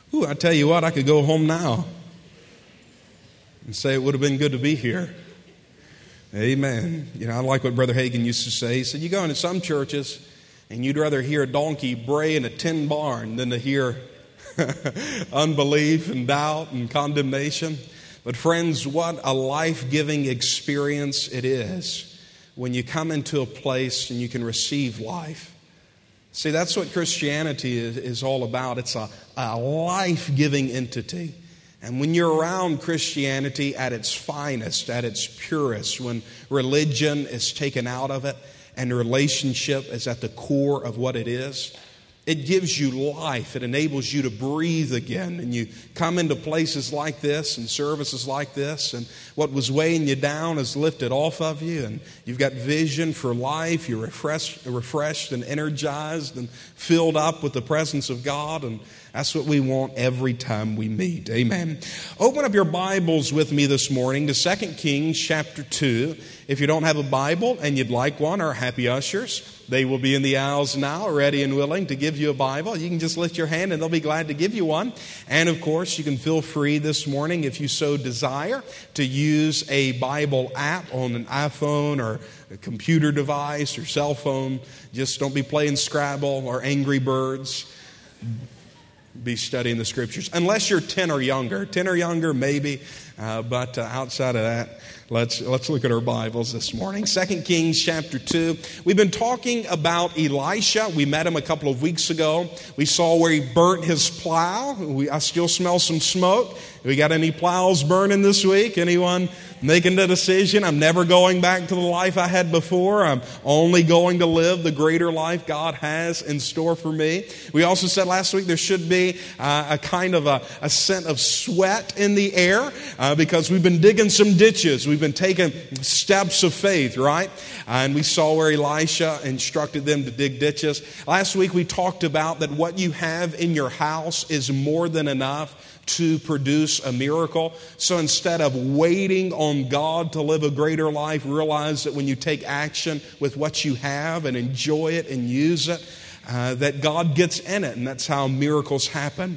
Ooh, I tell you what, I could go home now and say it would have been good to be here. Amen. You know, I like what Brother Hagin used to say. He said, you go into some churches and you'd rather hear a donkey bray in a tin barn than to hear unbelief and doubt and condemnation. But friends, what a life-giving experience it is when you come into a place and you can receive life. See, that's what Christianity is all about. It's a life-giving entity. And when you're around Christianity at its finest, at its purest, when religion is taken out of it and relationship is at the core of what it is, it gives you life. It enables you to breathe again. And you come into places like this and services like this, and what was weighing you down is lifted off of you, and you've got vision for life. You're refreshed and energized and filled up with the presence of God, and that's what we want every time we meet. Amen. Open up your Bibles with me this morning to 2 Kings chapter 2. If you don't have a Bible and you'd like one, our happy ushers, they will be in the aisles now, ready and willing to give you a Bible. You can just lift your hand and they'll be glad to give you one. And of course, you can feel free this morning, if you so desire, to use a Bible app on an iPhone or a computer device or cell phone. Just don't be playing Scrabble or Angry Birds. Be studying the Scriptures. Unless you're 10 or younger. 10 or younger, maybe. But outside of that, let's look at our Bibles this morning. 2 Kings chapter 2. We've been talking about Elisha. We met him a couple of weeks ago. We saw where he burnt his plow. I still smell some smoke. We got any plows burning this week? Anyone making the decision? I'm never going back to the life I had before. I'm only going to live the greater life God has in store for me. We also said last week there should be a kind of a scent of sweat in the air because we've been digging some ditches. We've been taking steps of faith, right? And we saw where Elisha instructed them to dig ditches. Last week we talked about that what you have in your house is more than enough to produce a miracle. So instead of waiting on God to live a greater life, realize that when you take action with what you have and enjoy it and use it, that God gets in it, and that's how miracles happen.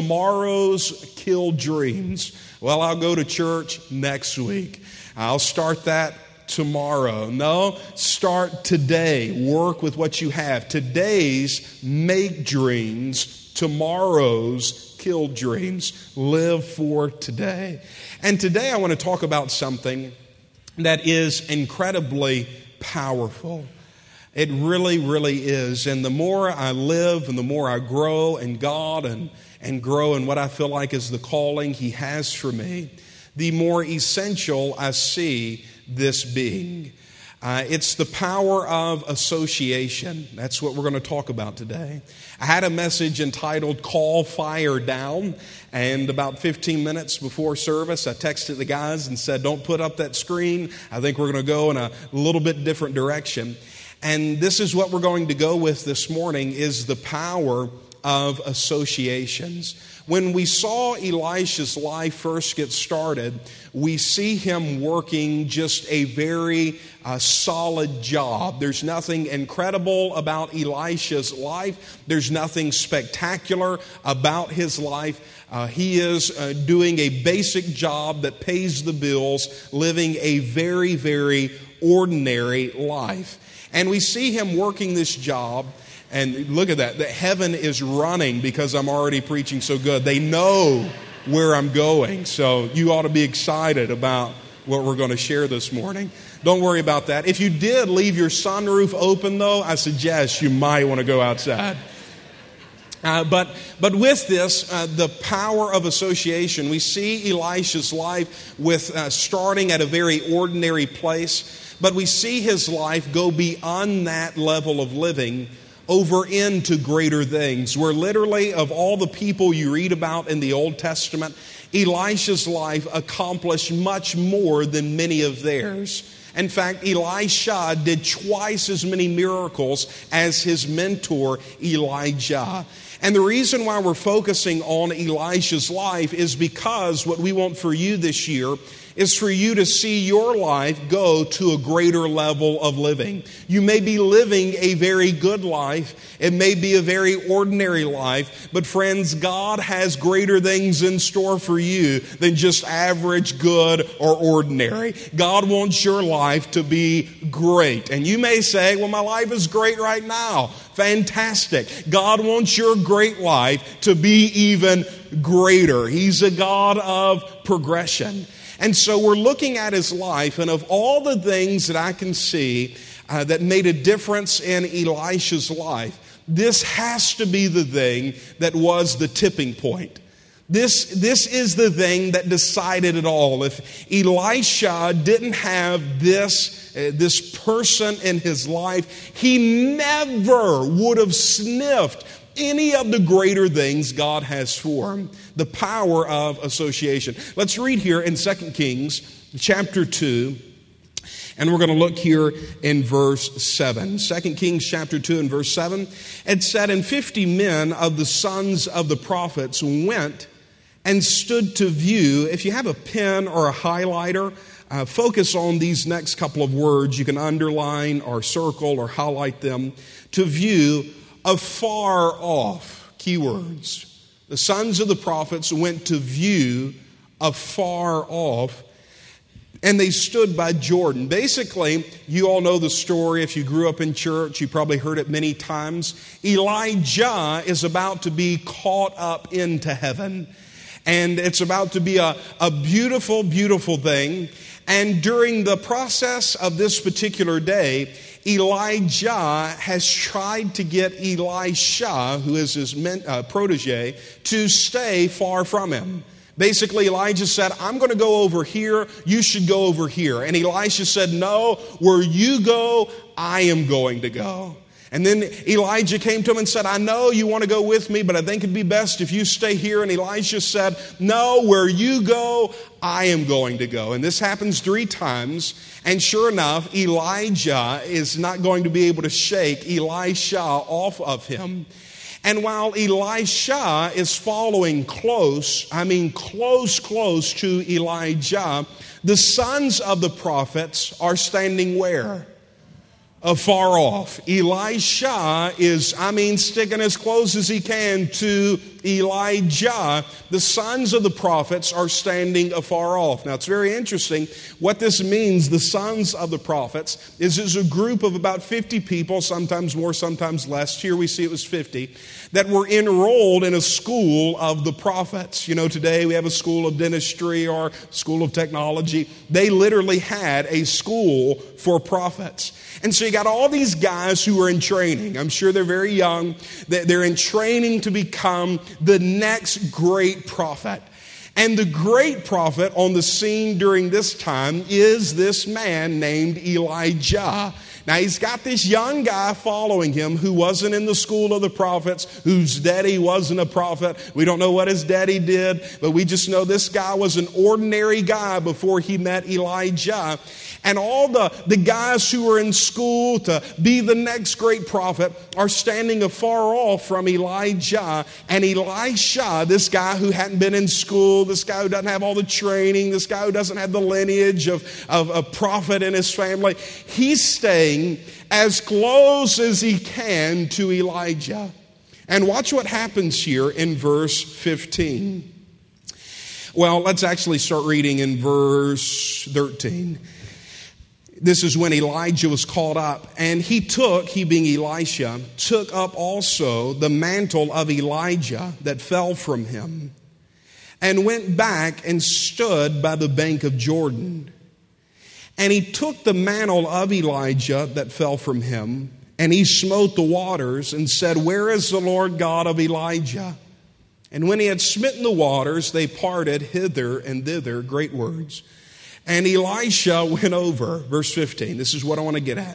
Tomorrow's kill dreams. Well, I'll go to church next week. I'll start that tomorrow. No, start today. Work with what you have. Today's make dreams, tomorrow's kill dreams. Live for today. And today I want to talk about something that is incredibly powerful. It really, really is. And the more I live and the more I grow in God and grow in what I feel like is the calling He has for me, the more essential I see this being. It's the power of association. That's what we're going to talk about today. I had a message entitled Call Fire Down, and about 15 minutes before service, I texted the guys and said, don't put up that screen. I think we're going to go in a little bit different direction. And this is what we're going to go with this morning, is the power of associations. When we saw Elisha's life first get started, we see him working just a very solid job. There's nothing incredible about Elisha's life. There's nothing spectacular about his life. He is doing a basic job that pays the bills, living a very, very ordinary life. And we see him working this job. And look at that heaven is running because I'm already preaching so good. They know where I'm going. So you ought to be excited about what we're going to share this morning. Don't worry about that. If you did leave your sunroof open, though, I suggest you might want to go outside. But with this, the power of association, we see Elisha's life with starting at a very ordinary place. But we see his life go beyond that level of living over into greater things, where literally of all the people you read about in the Old Testament, Elisha's life accomplished much more than many of theirs. In fact, Elisha did twice as many miracles as his mentor, Elijah. And the reason why we're focusing on Elisha's life is because what we want for you this year is for you to see your life go to a greater level of living. You may be living a very good life. It may be a very ordinary life. But friends, God has greater things in store for you than just average, good, or ordinary. God wants your life to be great. And you may say, well, my life is great right now. Fantastic. God wants your great life to be even greater. He's a God of progression. And so we're looking at his life, and of all the things that I can see that made a difference in Elisha's life, this has to be the thing that was the tipping point. This is the thing that decided it all. If Elisha didn't have this person in his life, he never would have sniffed any of the greater things God has for him. The power of association. Let's read here in 2 Kings chapter 2. And we're going to look here in verse 7. 2 Kings chapter 2 and verse 7. It said, and 50 men of the sons of the prophets went and stood to view. If you have a pen or a highlighter, focus on these next couple of words. You can underline or circle or highlight them. To view afar off. Keywords. The sons of the prophets went to view afar off, and they stood by Jordan. Basically, you all know the story. If you grew up in church, you probably heard it many times. Elijah is about to be caught up into heaven. And it's about to be a beautiful, beautiful thing. And during the process of this particular day, Elijah has tried to get Elisha, who is his protege, to stay far from him. Basically, Elijah said, I'm going to go over here, you should go over here. And Elisha said, no, where you go, I am going to go. And then Elijah came to him and said, I know you want to go with me, but I think it'd be best if you stay here. And Elisha said, no, where you go, I am going to go. And this happens 3 times. And sure enough, Elijah is not going to be able to shake Elisha off of him. And while Elisha is following close to Elijah, the sons of the prophets are standing where? Afar off. Elisha is, sticking as close as he can to Elijah. The sons of the prophets are standing afar off. Now, it's very interesting. What this means, the sons of the prophets, is a group of about 50 people, sometimes more, sometimes less. Here we see it was 50, that were enrolled in a school of the prophets. You know, today we have a school of dentistry or school of technology. They literally had a school for prophets. And so you got all these guys who are in training. I'm sure they're very young. They're in training to become the next great prophet. And the great prophet on the scene during this time is this man named Elijah. Now, he's got this young guy following him who wasn't in the school of the prophets, whose daddy wasn't a prophet. We don't know what his daddy did, but we just know this guy was an ordinary guy before he met Elijah. And all the guys who are in school to be the next great prophet are standing afar off from Elijah. And Elisha, this guy who hadn't been in school, this guy who doesn't have all the training, this guy who doesn't have the lineage of a prophet in his family, he's staying as close as he can to Elijah. And watch what happens here in verse 15. Well, let's actually start reading in verse 13. This is when Elijah was caught up, and he being Elisha, took up also the mantle of Elijah that fell from him, and went back and stood by the bank of Jordan. And he took the mantle of Elijah that fell from him, and he smote the waters and said, where is the Lord God of Elijah? And when he had smitten the waters, they parted hither and thither, great words. And Elisha went over, verse 15, this is what I want to get at.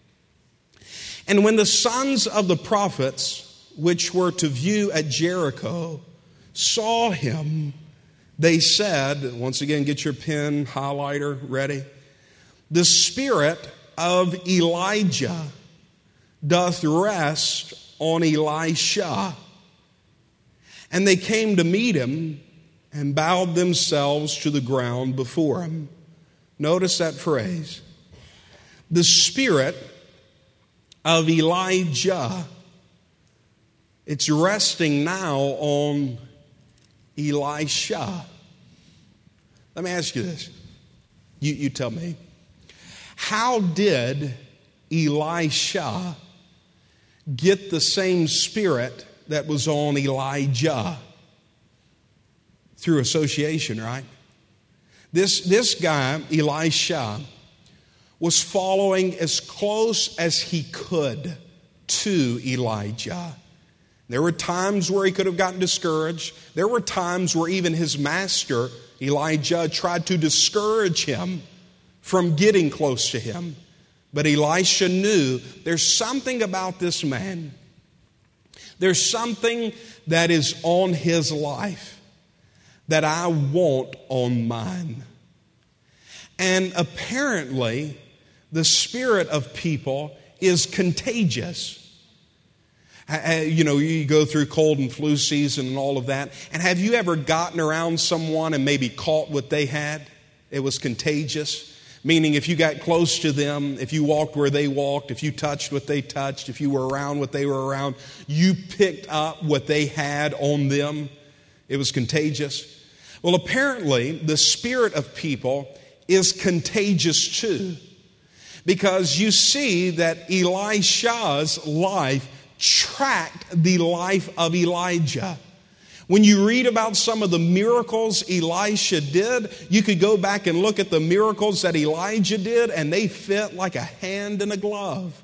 And when the sons of the prophets, which were to view at Jericho, saw him, they said, once again, get your pen, highlighter ready. The spirit of Elijah doth rest on Elisha. And they came to meet him and bowed themselves to the ground before him. Notice that phrase. The spirit of Elijah, it's resting now on Elisha. Let me ask you this. You tell me. How did Elisha get the same spirit that was on Elijah? Through association, right? This guy, Elisha, was following as close as he could to Elijah. There were times where he could have gotten discouraged. There were times where even his master, Elijah, tried to discourage him from getting close to him. But Elisha knew there's something about this man. There's something that is on his life that I want on mine. And apparently, the spirit of people is contagious. You go through cold and flu season and all of that. And have you ever gotten around someone and maybe caught what they had? It was contagious. Meaning if you got close to them, if you walked where they walked, if you touched what they touched, if you were around what they were around, you picked up what they had on them. It was contagious. Well, apparently, the spirit of people is contagious too. Because you see that Elisha's life tracked the life of Elijah. When you read about some of the miracles Elisha did, you could go back and look at the miracles that Elijah did, and they fit like a hand in a glove.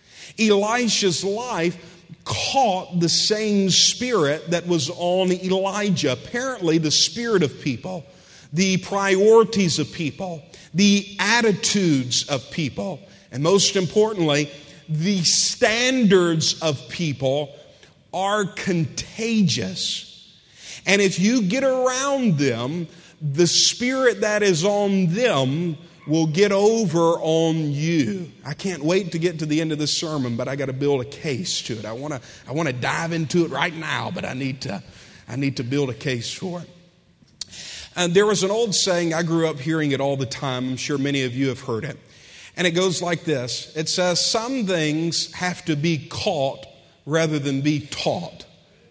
Elisha's life caught the same spirit that was on Elijah. Apparently, the spirit of people, the priorities of people, the attitudes of people, and most importantly, the standards of people are contagious. And if you get around them, the spirit that is on them will get over on you. I can't wait to get to the end of this sermon, but I got to build a case to it. I want to dive into it right now, but I need to build a case for it. And there was an old saying, I grew up hearing it all the time. I'm sure many of you have heard it. And it goes like this. It says, some things have to be caught rather than be taught.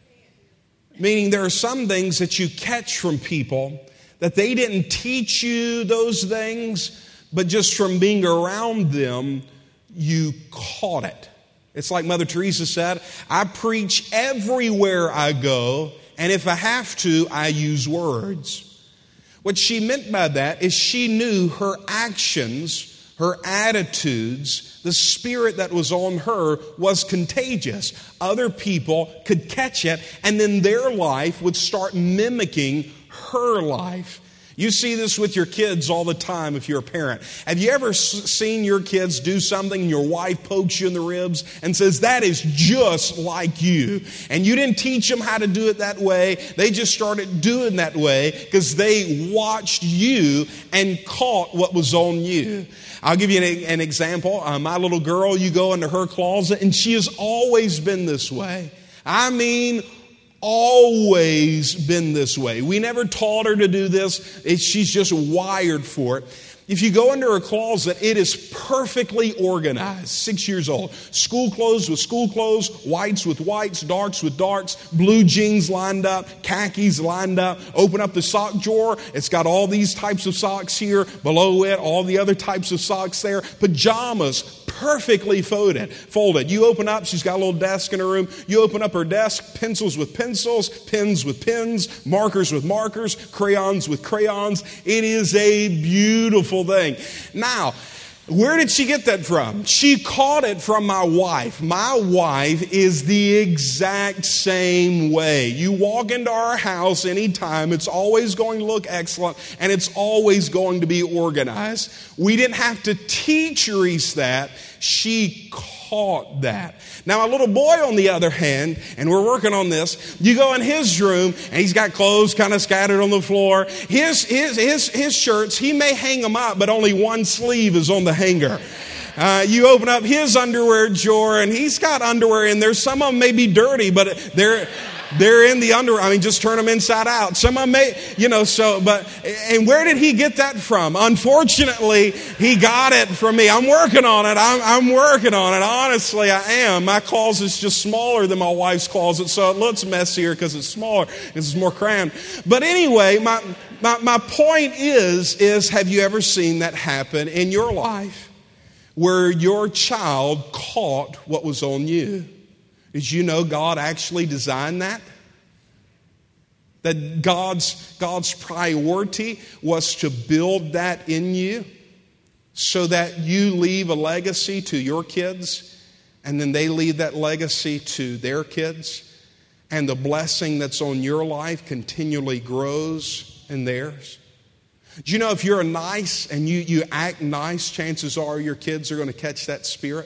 Meaning there are some things that you catch from people that they didn't teach you those things, but just from being around them, you caught it. It's like Mother Teresa said, I preach everywhere I go, and if I have to, I use words. What she meant by that is she knew her actions, her attitudes, the spirit that was on her was contagious. Other people could catch it, and then their life would start mimicking her life. You see this with your kids all the time if you're a parent. Have you ever seen your kids do something and your wife pokes you in the ribs and says, that is just like you? And you didn't teach them how to do it that way. They just started doing that way because they watched you and caught what was on you. I'll give you an example. My little girl, you go into her closet and she has always been this way. I mean, always been this way. We never taught her to do this. She's just wired for it. If you go into her closet, it is perfectly organized. 6 years old. School clothes with school clothes, whites with whites, darks with darks, blue jeans lined up, khakis lined up. Open up the sock drawer. It's got all these types of socks here. Below it, all the other types of socks there. Pajamas, perfectly folded. You open up, she's got a little desk in her room. You open up her desk, pencils with pencils, pens with pens, markers with markers, crayons with crayons. It is a beautiful thing. Now, where did she get that from? She caught it from my wife. My wife is the exact same way. You walk into our house anytime, it's always going to look excellent, and it's always going to be organized. We didn't have to teach Reese that. She caught that. Now, a little boy, on the other hand, and we're working on this, you go in his room, and he's got clothes kind of scattered on the floor. His shirts, he may hang them up, but only one sleeve is on the hanger. You open up his underwear drawer, and he's got underwear in there. Some of them may be dirty, but they're in the underwear. I mean, just turn them inside out. Some of them may, and where did he get that from? Unfortunately, he got it from me. I'm working on it. I'm working on it. Honestly, I am. My closet's just smaller than my wife's closet, so it looks messier because it's smaller, because it's more crammed. But anyway, my point is, have you ever seen that happen in your life where your child caught what was on you? Did you know God actually designed that? That God's priority was to build that in you so that you leave a legacy to your kids, and then they leave that legacy to their kids, and the blessing that's on your life continually grows in theirs. Do you know if you're nice and you act nice, chances are your kids are going to catch that spirit?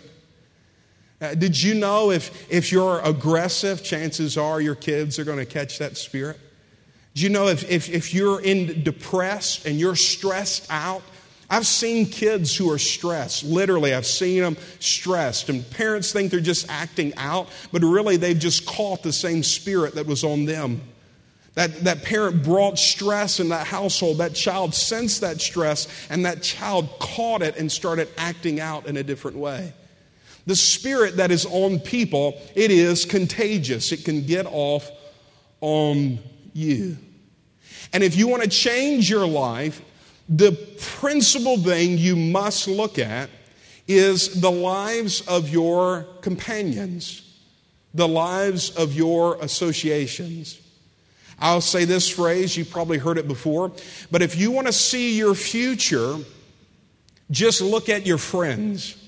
Did you know if you're aggressive, chances are your kids are going to catch that spirit? Do you know if you're depressed and you're stressed out? I've seen kids who are stressed. Literally, I've seen them stressed. And parents think they're just acting out, but really they've just caught the same spirit that was on them. That parent brought stress in that household. That child sensed that stress, and that child caught it and started acting out in a different way. The spirit that is on people, it is contagious. It can get off on you. And if you want to change your life, the principal thing you must look at is the lives of your companions, the lives of your associations. I'll say this phrase, you've probably heard it before, but if you want to see your future, just look at your friends.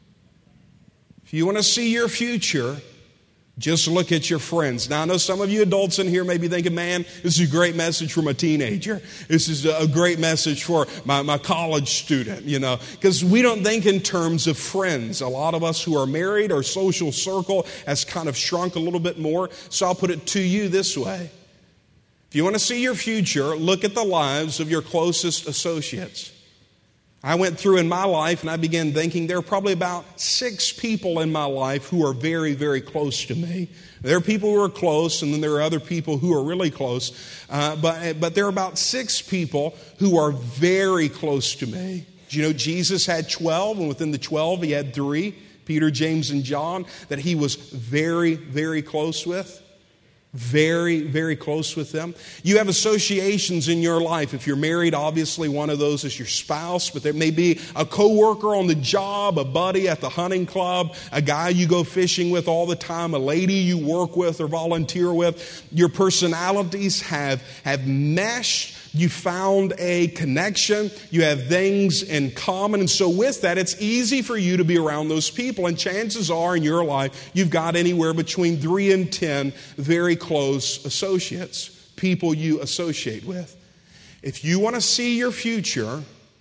If you want to see your future, just look at your friends. Now, I know some of you adults in here may be thinking, man, this is a great message for my teenager. This is a great message for my college student, because we don't think in terms of friends. A lot of us who are married, our social circle has kind of shrunk a little bit more. So I'll put it to you this way. If you want to see your future, look at the lives of your closest associates. I went through in my life and I began thinking there are probably about 6 people in my life who are very, very close to me. There are people who are close, and then there are other people who are really close. But there are about 6 people who are very close to me. Do you know Jesus had 12, and within the 12 he had 3, Peter, James, and John, that he was very, very close with? Very, very close with them. You have associations in your life. If you're married, obviously one of those is your spouse, but there may be a coworker on the job, a buddy at the hunting club, a guy you go fishing with all the time, a lady you work with or volunteer with. Your personalities have meshed. You found a connection. You have things in common. And so with that, it's easy for you to be around those people. And chances are in your life, you've got anywhere between 3 and 10 very close associates, people you associate with. If you want to see your future,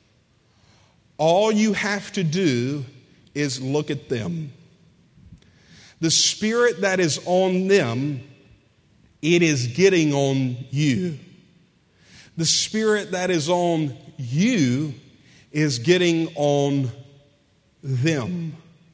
all you have to do is look at them. The spirit that is on them, it is getting on you. The spirit that is on you is getting on them.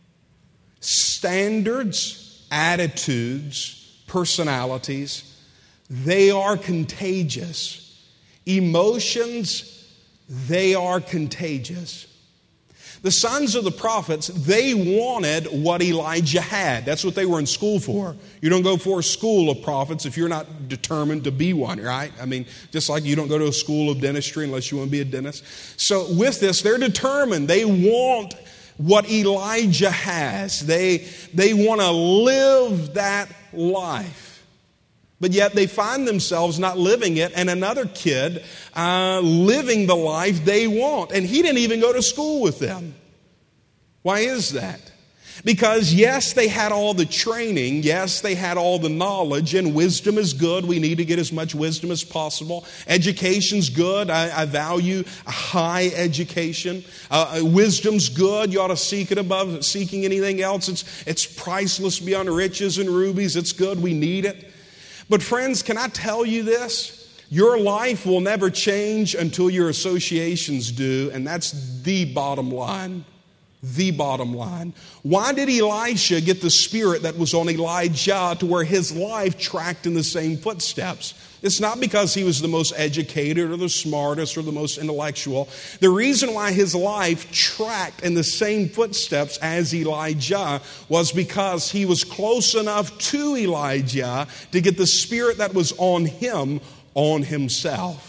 Standards, attitudes, personalities, they are contagious. Emotions, they are contagious. The sons of the prophets, they wanted what Elijah had. That's what they were in school for. You don't go for a school of prophets if you're not determined to be one, right? I mean, just like you don't go to a school of dentistry unless you want to be a dentist. So with this, they're determined. They want what Elijah has. They want to live that life. But yet they find themselves not living it, and another kid living the life they want. And he didn't even go to school with them. Why is that? Because yes, they had all the training. Yes, they had all the knowledge, and wisdom is good. We need to get as much wisdom as possible. Education's good. I value high education. Wisdom's good. You ought to seek it above seeking anything else. It's priceless beyond riches and rubies. It's good. We need it. But friends, can I tell you this? Your life will never change until your associations do, and that's the bottom line. The bottom line. Why did Elisha get the spirit that was on Elijah to where his life tracked in the same footsteps? It's not because he was the most educated or the smartest or the most intellectual. The reason why his life tracked in the same footsteps as Elijah was because he was close enough to Elijah to get the spirit that was on him on himself.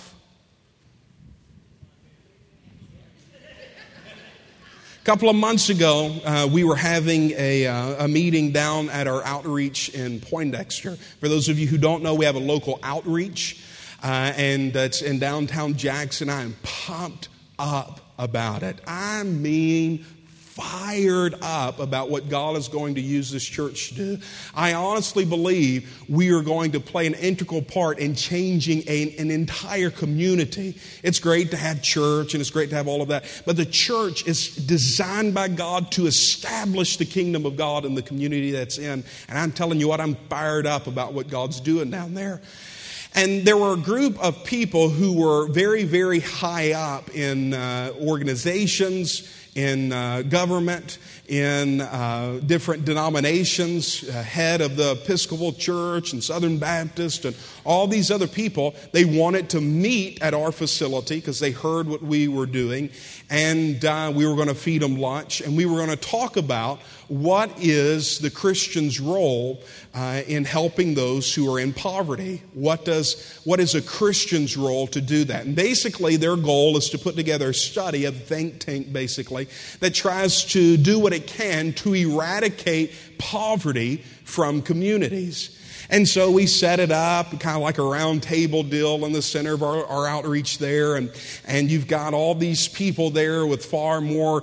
A couple of months ago, we were having a meeting down at our outreach in Poindexter. For those of you who don't know, we have a local outreach, and it's in downtown Jackson. I am pumped up about it. I mean, fired up about what God is going to use this church to do. I honestly believe we are going to play an integral part in changing an entire community. It's great to have church and it's great to have all of that, but the church is designed by God to establish the kingdom of God in the community that's in. And I'm telling you what, I'm fired up about what God's doing down there. And there were a group of people who were very, very high up in organizations, in government, in different denominations, head of the Episcopal Church and Southern Baptist and all these other people. They wanted to meet at our facility because they heard what we were doing, and we were going to feed them lunch, and we were going to talk about what is the Christian's role in helping those who are in poverty. What is a Christian's role to do that? And basically their goal is to put together a study, a think tank basically, that tries to do what it can to eradicate poverty from communities. And so we set it up, kind of like a round table deal in the center of our outreach there. And you've got all these people there with far more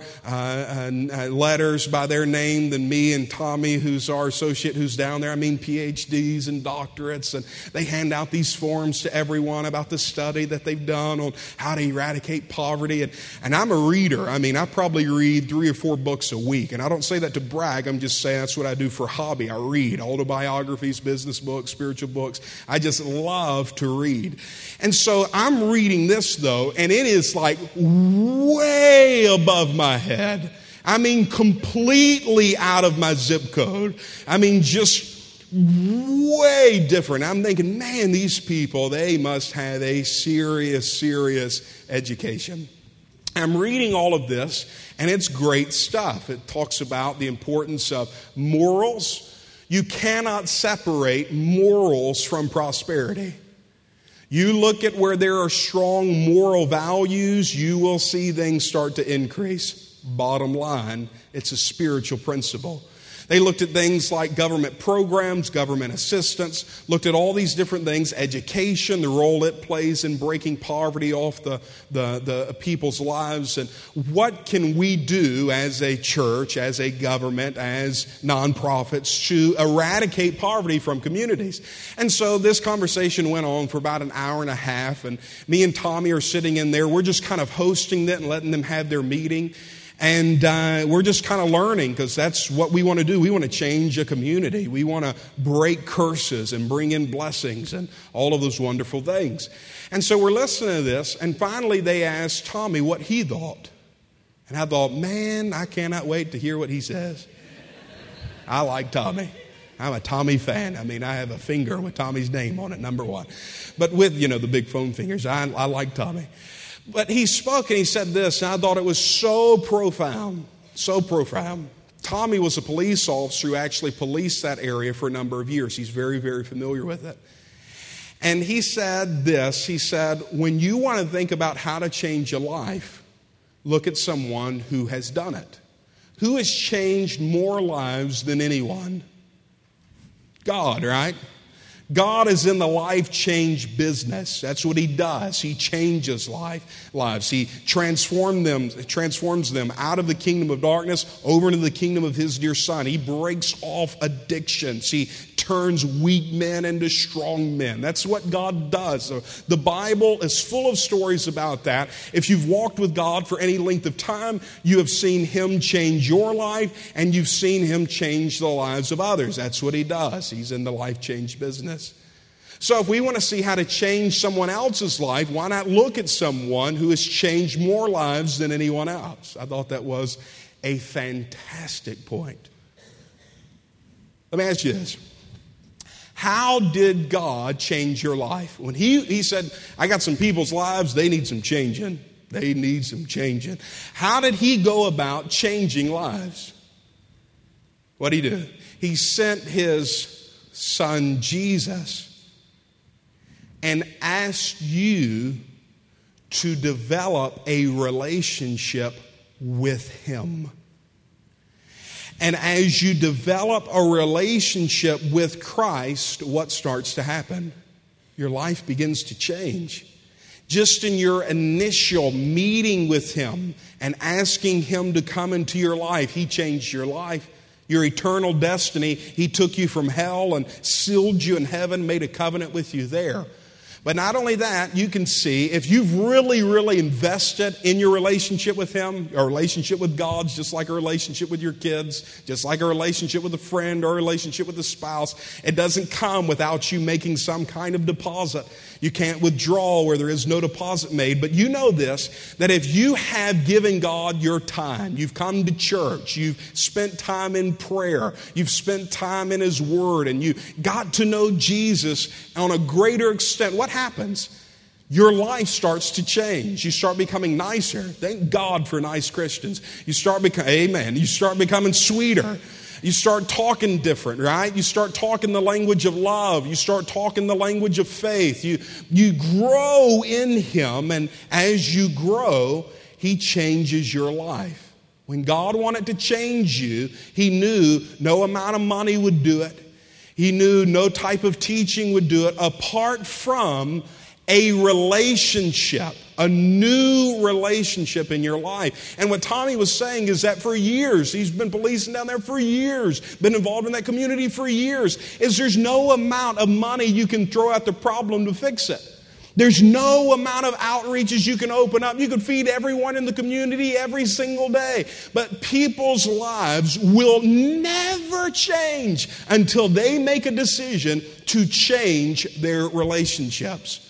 letters by their name than me and Tommy, who's our associate, who's down there. I mean, PhDs and doctorates. And they hand out these forms to everyone about the study that they've done on how to eradicate poverty. And I'm a reader. I mean, I probably read 3 or 4 books a week. And I don't say that to brag. I'm just saying that's what I do for hobby. I read autobiographies, business books, spiritual books. I just love to read. And so I'm reading this though, and it is like way above my head. I mean, completely out of my zip code. I mean, just way different. I'm thinking, man, these people, they must have a serious education. I'm reading all of this, and it's great stuff. It talks about the importance of morals. You cannot separate morals from prosperity. You look at where there are strong moral values, you will see things start to increase. Bottom line, it's a spiritual principle. They looked at things like government programs, government assistance, looked at all these different things, education, the role it plays in breaking poverty off the people's lives, and what can we do as a church, as a government, as nonprofits to eradicate poverty from communities. And so this conversation went on for about an hour and a half, and me and Tommy are sitting in there. We're just kind of hosting it and letting them have their meeting. And we're just kind of learning because that's what we want to do. We want to change a community. We want to break curses and bring in blessings and all of those wonderful things. And so we're listening to this, and finally they asked Tommy what he thought. And I thought, man, I cannot wait to hear what he says. I like Tommy. I'm a Tommy fan. I mean, I have a finger with Tommy's name on it, number one. But with, the big foam fingers, I like Tommy. But he spoke and he said this, and I thought it was so profound, so profound. Tommy was a police officer who actually policed that area for a number of years. He's very, very familiar with it. And he said this, he said, when you want to think about how to change your life, look at someone who has done it. Who has changed more lives than anyone? God, right? God is in the life change business. That's what He does. He changes lives. He transforms them out of the kingdom of darkness over into the kingdom of His dear Son. He breaks off addictions. He turns weak men into strong men. That's what God does. So the Bible is full of stories about that. If you've walked with God for any length of time, you have seen Him change your life, and you've seen Him change the lives of others. That's what He does. He's in the life change business. So if we want to see how to change someone else's life, why not look at someone who has changed more lives than anyone else? I thought that was a fantastic point. Let me ask you this. How did God change your life? When he said, I got some people's lives, they need some changing. They need some changing. How did he go about changing lives? What did he do? He sent his son Jesus and asked you to develop a relationship with him. And as you develop a relationship with Christ, what starts to happen? Your life begins to change. Just in your initial meeting with him and asking him to come into your life, he changed your life. Your eternal destiny, he took you from hell and sealed you in heaven, made a covenant with you there. But not only that, you can see if you've really, really invested in your relationship with him, a relationship with God, just like a relationship with your kids, just like a relationship with a friend or a relationship with a spouse, it doesn't come without you making some kind of deposit. You can't withdraw where there is no deposit made. But you know this, that if you have given God your time, you've come to church, you've spent time in prayer, you've spent time in his word, and you got to know Jesus on a greater extent, what happens? Your life starts to change. You start becoming nicer. Thank God for nice Christians. You start becoming sweeter. You start talking different, right? You start talking the language of love. You start talking the language of faith. You grow in him, and as you grow, he changes your life. When God wanted to change you, he knew no amount of money would do it. He knew no type of teaching would do it apart from a relationship, a new relationship in your life. And what Tommy was saying is that for years, he's been policing down there for years, been involved in that community for years, is there's no amount of money you can throw at the problem to fix it. There's no amount of outreaches you can open up. You can feed everyone in the community every single day. But people's lives will never change until they make a decision to change their relationships.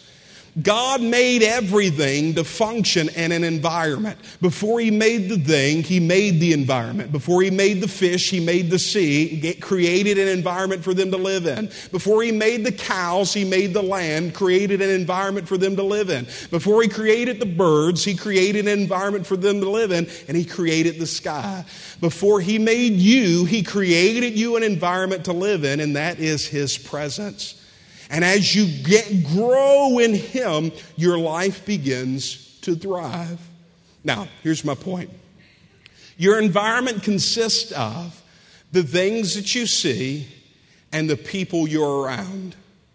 God made everything to function in an environment. Before he made the thing, he made the environment. Before he made the fish, he made the sea, created an environment for them to live in. Before he made the cows, he made the land, created an environment for them to live in. Before he created the birds, he created an environment for them to live in, and he created the sky. Before he made you, he created you an environment to live in, and that is his presence. And as you grow in him, your life begins to thrive. Now, here's my point. Your environment consists of the things that you see and the people you're around.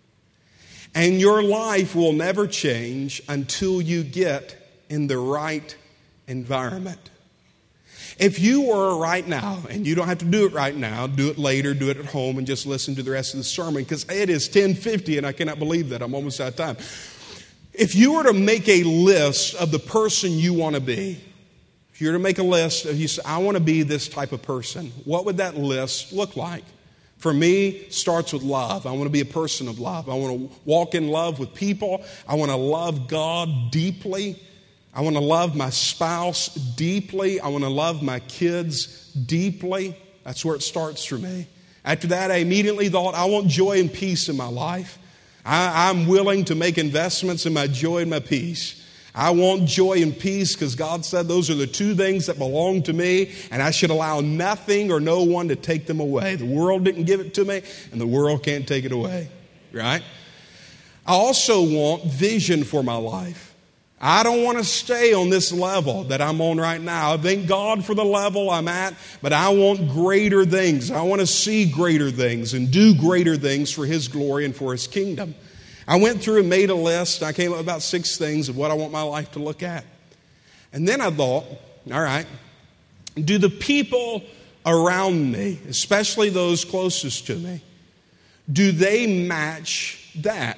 And your life will never change until you get in the right environment. If you were right now, and you don't have to do it right now, do it later, do it at home, and just listen to the rest of the sermon, because it is 10:50 and I cannot believe that. I'm almost out of time. If you were to make a list of the person you want to be, if you were to make a list of, you say, I want to be this type of person, what would that list look like? For me, it starts with love. I want to be a person of love. I want to walk in love with people. I want to love God deeply. I want to love my spouse deeply. I want to love my kids deeply. That's where it starts for me. After that, I immediately thought, I want joy and peace in my life. I'm willing to make investments in my joy and my peace. I want joy and peace because God said those are the two things that belong to me, and I should allow nothing or no one to take them away. The world didn't give it to me, and the world can't take it away. Right? I also want vision for my life. I don't want to stay on this level that I'm on right now. I thank God for the level I'm at, but I want greater things. I want to see greater things and do greater things for his glory and for his kingdom. I went through and made a list. I came up with about 6 things of what I want my life to look at. And then I thought, all right, do the people around me, especially those closest to me, do they match that?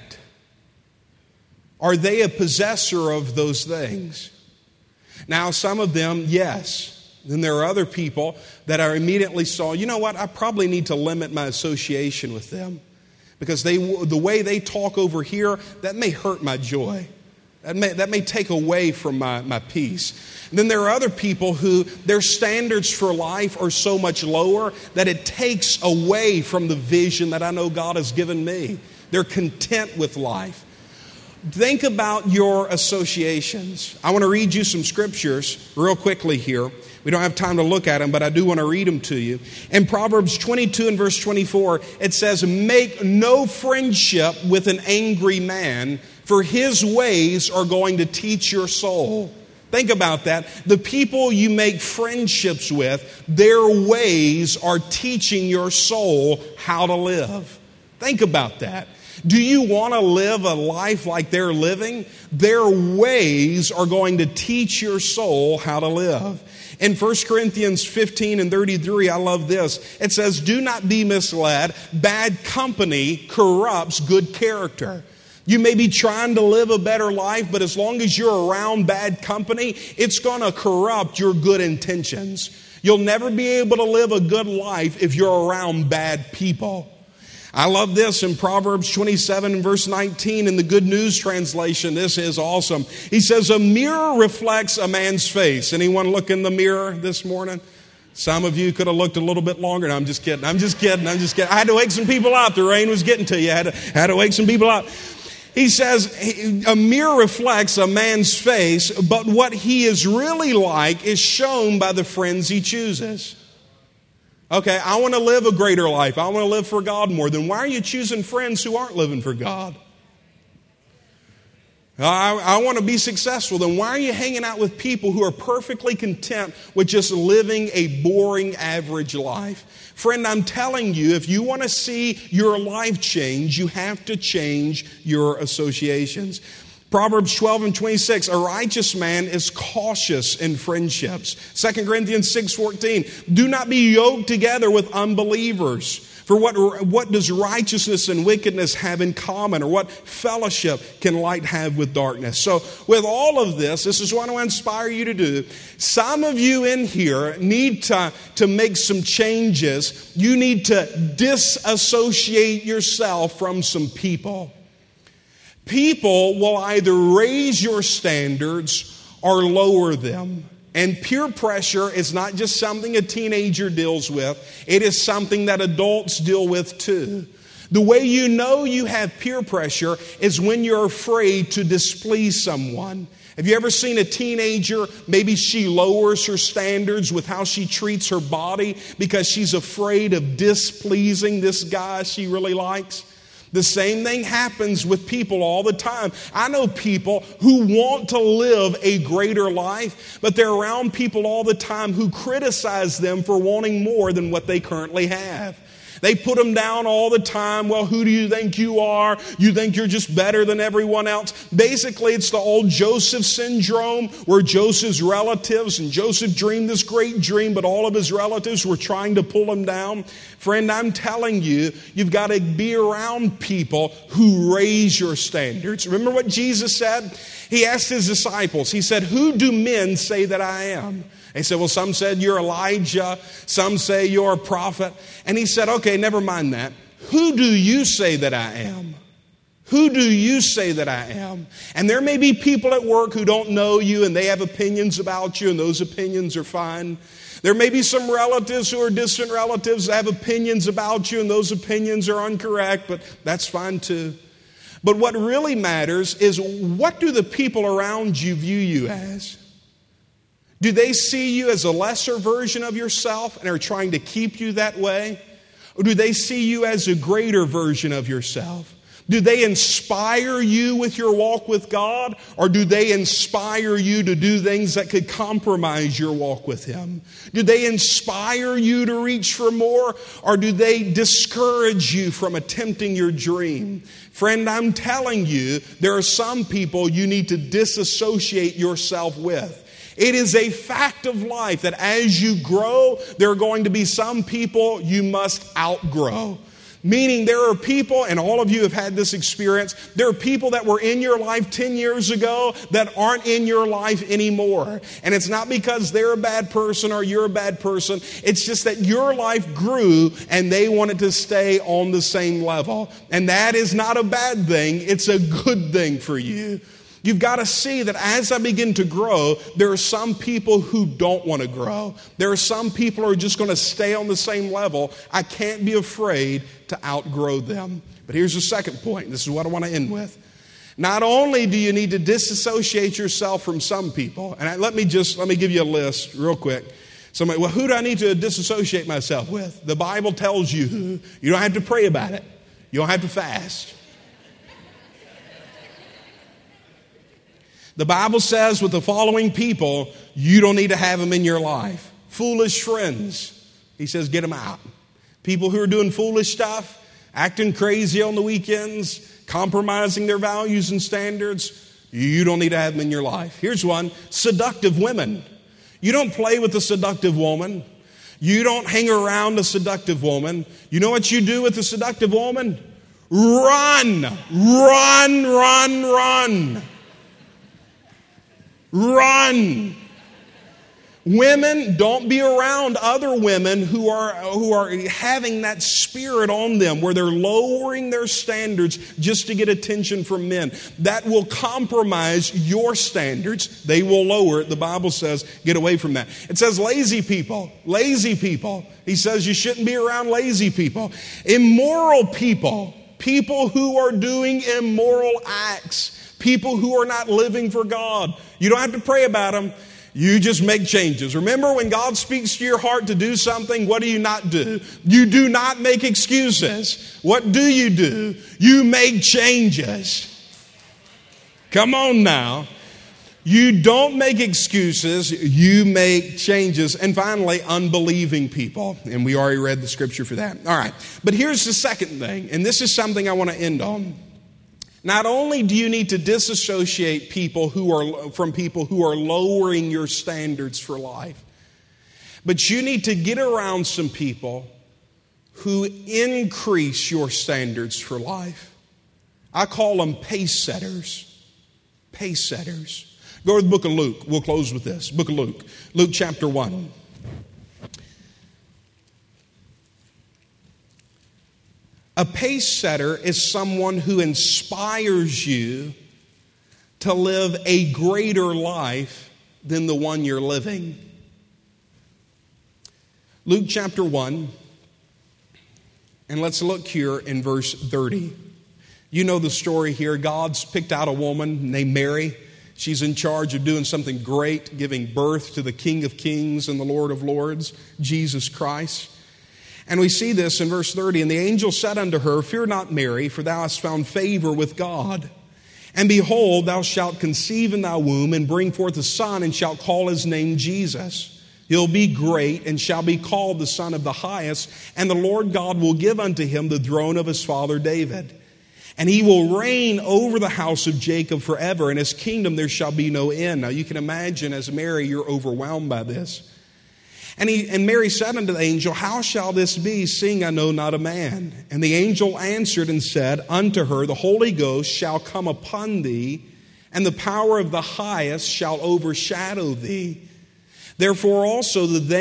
Are they a possessor of those things? Now, some of them, yes. Then there are other people that I immediately saw, you know what, I probably need to limit my association with them. Because the way they talk over here, that may hurt my joy. That may take away from my peace. And then there are other people who their standards for life are so much lower that it takes away from the vision that I know God has given me. They're content with life. Think about your associations. I want to read you some scriptures real quickly here. We don't have time to look at them, but I do want to read them to you. In Proverbs 22 and verse 24, it says, "Make no friendship with an angry man, for his ways are going to teach your soul." Think about that. The people you make friendships with, their ways are teaching your soul how to live. Think about that. Do you want to live a life like they're living? Their ways are going to teach your soul how to live. In 1 Corinthians 15 and 33, I love this. It says, "Do not be misled. Bad company corrupts good character." You may be trying to live a better life, but as long as you're around bad company, it's going to corrupt your good intentions. You'll never be able to live a good life if you're around bad people. I love this in Proverbs 27 and verse 19 in the Good News translation. This is awesome. He says, "A mirror reflects a man's face." Anyone look in the mirror this morning? Some of you could have looked a little bit longer. No, I'm just kidding. I had to wake some people up. The rain was getting to you. I had to wake some people up. He says, a mirror reflects a man's face, but what he is really like is shown by the friends he chooses. Okay, I want to live a greater life. I want to live for God more. Then why are you choosing friends who aren't living for God? I want to be successful. Then why are you hanging out with people who are perfectly content with just living a boring, average life? Friend, I'm telling you, if you want to see your life change, you have to change your associations. Proverbs 12 and 26, "A righteous man is cautious in friendships." 2 Corinthians 6:14, "Do not be yoked together with unbelievers. For what does righteousness and wickedness have in common? Or what fellowship can light have with darkness?" So with all of this is what I want to inspire you to do. Some of you in here need to make some changes. You need to disassociate yourself from some people. People will either raise your standards or lower them. And peer pressure is not just something a teenager deals with. It is something that adults deal with too. The way you know you have peer pressure is when you're afraid to displease someone. Have you ever seen a teenager, maybe she lowers her standards with how she treats her body because she's afraid of displeasing this guy she really likes? The same thing happens with people all the time. I know people who want to live a greater life, but they're around people all the time who criticize them for wanting more than what they currently have. They put them down all the time. "Well, who do you think you are? You think you're just better than everyone else?" Basically, it's the old Joseph syndrome where Joseph's relatives, and Joseph dreamed this great dream, but all of his relatives were trying to pull him down. Friend, I'm telling you, you've got to be around people who raise your standards. Remember what Jesus said? He asked his disciples, he said, "Who do men say that I am?" They said, "Well, some said you're Elijah. Some say you're a prophet." And he said, "Okay, never mind that. Who do you say that I am? Who do you say that I am?" And there may be people at work who don't know you and they have opinions about you, and those opinions are fine. There may be some relatives who are distant relatives that have opinions about you, and those opinions are incorrect, but that's fine too. But what really matters is, what do the people around you view you as? Do they see you as a lesser version of yourself and are trying to keep you that way? Or do they see you as a greater version of yourself? Do they inspire you with your walk with God? Or do they inspire you to do things that could compromise your walk with Him? Do they inspire you to reach for more? Or do they discourage you from attempting your dream? Friend, I'm telling you, there are some people you need to disassociate yourself with. It is a fact of life that as you grow, there are going to be some people you must outgrow. Meaning there are people, and all of you have had this experience, there are people that were in your life 10 years ago that aren't in your life anymore. And it's not because they're a bad person or you're a bad person. It's just that your life grew and they wanted to stay on the same level. And that is not a bad thing. It's a good thing for you. You've got to see that as I begin to grow, there are some people who don't want to grow. There are some people who are just going to stay on the same level. I can't be afraid to outgrow them. But here's the second point. This is what I want to end with. Not only do you need to disassociate yourself from some people, and let me give you a list real quick. Somebody, well, who do I need to disassociate myself with? The Bible tells you who. You don't have to pray about it. You don't have to fast. The Bible says with the following people, you don't need to have them in your life. Foolish friends. He says, get them out. People who are doing foolish stuff, acting crazy on the weekends, compromising their values and standards, you don't need to have them in your life. Here's one, seductive women. You don't play with a seductive woman. You don't hang around a seductive woman. You know what you do with a seductive woman? Run, run, run, run. Run. Women, don't be around other women who are having that spirit on them where they're lowering their standards just to get attention from men. That will compromise your standards. They will lower it. The Bible says, get away from that. It says lazy people. Lazy people. He says you shouldn't be around lazy people. Immoral people. People who are doing immoral acts. People who are not living for God. You don't have to pray about them. You just make changes. Remember, when God speaks to your heart to do something, what do you not do? You do not make excuses. What do? You make changes. Come on now. You don't make excuses. You make changes. And finally, unbelieving people. And we already read the scripture for that. All right. But here's the second thing, and this is something I want to end on. Not only do you need to disassociate from people who are lowering your standards for life, but you need to get around some people who increase your standards for life. I call them pace setters. Pace setters. Go to the book of Luke. We'll close with this. Book of Luke. Luke chapter 1. A pace setter is someone who inspires you to live a greater life than the one you're living. Luke chapter 1, and let's look here in verse 30. You know the story here. God's picked out a woman named Mary. She's in charge of doing something great, giving birth to the King of Kings and the Lord of Lords, Jesus Christ. And we see this in verse 30. And the angel said unto her, Fear not, Mary, for thou hast found favor with God. And behold, thou shalt conceive in thy womb, and bring forth a son, and shalt call his name Jesus. He'll be great, and shall be called the Son of the Highest. And the Lord God will give unto him the throne of his father David. And he will reign over the house of Jacob forever, and his kingdom there shall be no end. Now you can imagine, as Mary, you're overwhelmed by this. And Mary said unto the angel, How shall this be, seeing I know not a man? And the angel answered and said unto her, The Holy Ghost shall come upon thee, and the power of the Highest shall overshadow thee. Therefore also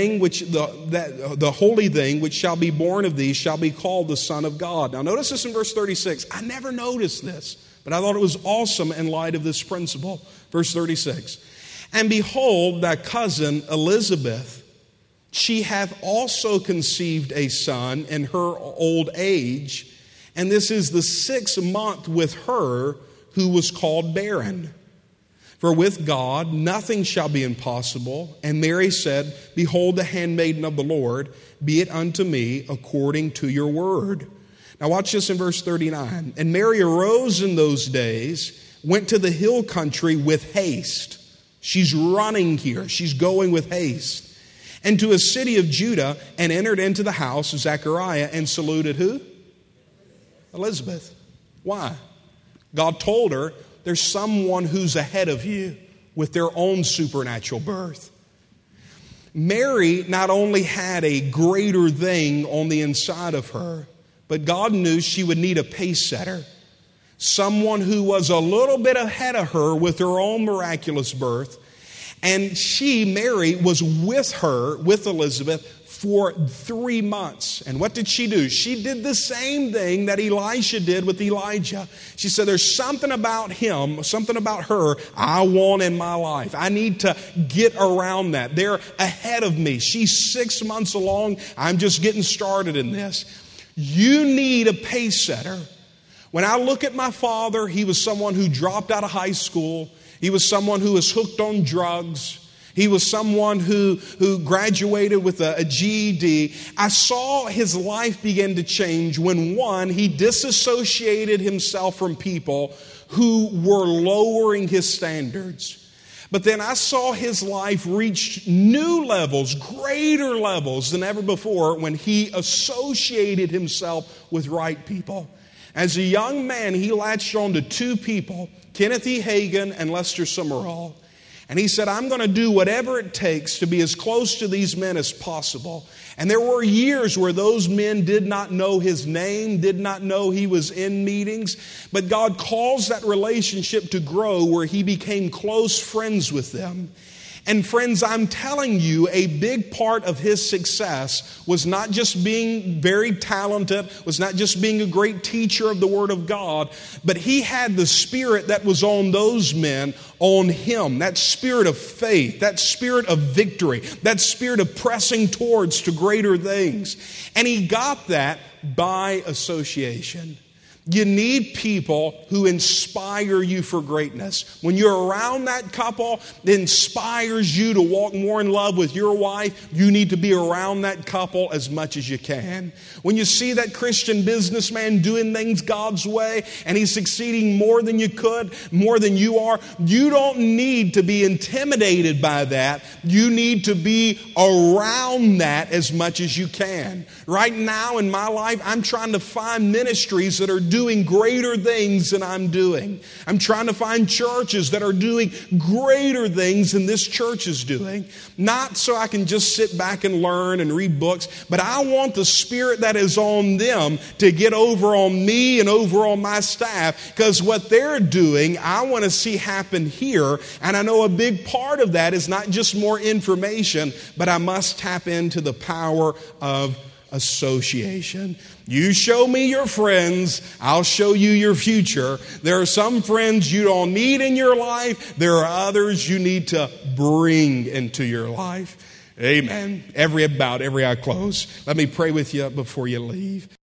the holy thing which shall be born of thee shall be called the Son of God. Now notice this in verse 36. I never noticed this, but I thought it was awesome in light of this principle. Verse 36. And behold, thy cousin Elizabeth, she hath also conceived a son in her old age, and this is the 6th month with her who was called barren. For with God nothing shall be impossible. And Mary said, Behold the handmaiden of the Lord, be it unto me according to your word. Now watch this in verse 39. And Mary arose in those days, went to the hill country with haste. She's running here. She's going with haste. And to a city of Judah, and entered into the house of Zechariah, and saluted who? Elizabeth. Why? God told her, there's someone who's ahead of you with their own supernatural birth. Mary not only had a greater thing on the inside of her, but God knew she would need a pace setter. Someone who was a little bit ahead of her with her own miraculous birth. And she, Mary, was with her, with Elizabeth, for 3 months. And what did she do? She did the same thing that Elisha did with Elijah. She said, there's something about him, something about her I want in my life. I need to get around that. They're ahead of me. She's 6 months along. I'm just getting started in this. You need a pace setter. When I look at my father, he was someone who dropped out of high school. He was someone who was hooked on drugs. He was someone who graduated with a GED. I saw his life begin to change when, one, he disassociated himself from people who were lowering his standards. But then I saw his life reach new levels, greater levels than ever before when he associated himself with right people. As a young man, he latched on to two people, Kenneth E. Hagin and Lester Summerall. And he said, I'm going to do whatever it takes to be as close to these men as possible. And there were years where those men did not know his name, did not know he was in meetings. But God caused that relationship to grow where he became close friends with them. And friends, I'm telling you, a big part of his success was not just being very talented, was not just being a great teacher of the Word of God, but he had the spirit that was on those men on him. That spirit of faith, that spirit of victory, that spirit of pressing towards to greater things. And he got that by association. You need people who inspire you for greatness. When you're around that couple that inspires you to walk more in love with your wife, you need to be around that couple as much as you can. When you see that Christian businessman doing things God's way and he's succeeding more than you could, more than you are, you don't need to be intimidated by that. You need to be around that as much as you can. Right now in my life, I'm trying to find ministries that are doing greater things than I'm doing. I'm trying to find churches that are doing greater things than this church is doing. Not so I can just sit back and learn and read books, but I want the spirit that is on them to get over on me and over on my staff, because what they're doing, I want to see happen here. And I know a big part of that is not just more information, but I must tap into the power of association. You show me your friends, I'll show you your future. There are some friends you don't need in your life. There are others you need to bring into your life. Amen. Every eye closed. Let me pray with you before you leave.